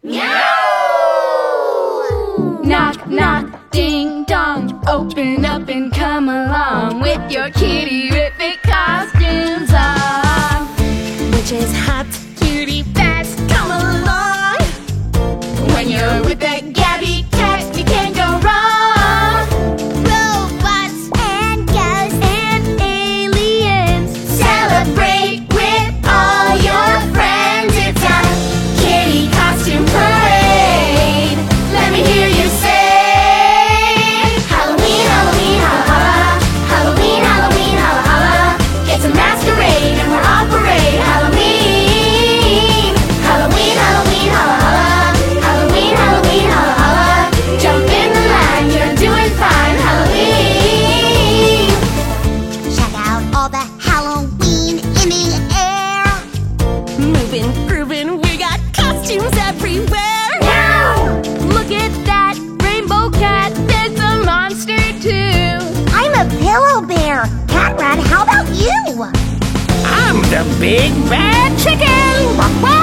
Knock, knock, ding dong. Open up and come along with your kitty-rific costumes on. Which is hot, Cutie fast, come along. When you're with that Gabby cat, you can't go wrong. Robots and ghosts and aliens, celebrate with all your friends. It's a kitty costume parade. Let me hear you say Halloween, Halloween, holla holla. Halloween, Halloween, holla holla. It's a masquerade and we're on parade. Halloween, Halloween, Halloween, holla holla. Halloween, Halloween, holla holla. Jump in the line, you're doing fine. Halloween. check out all the Halloween in the air. Moving, grooving, we got costumes everywhere. Now, look at that rainbow cat. There's a monster too. I'm a pillow bear. Cat Rat, how about you? I'm the big bad chicken. Wow!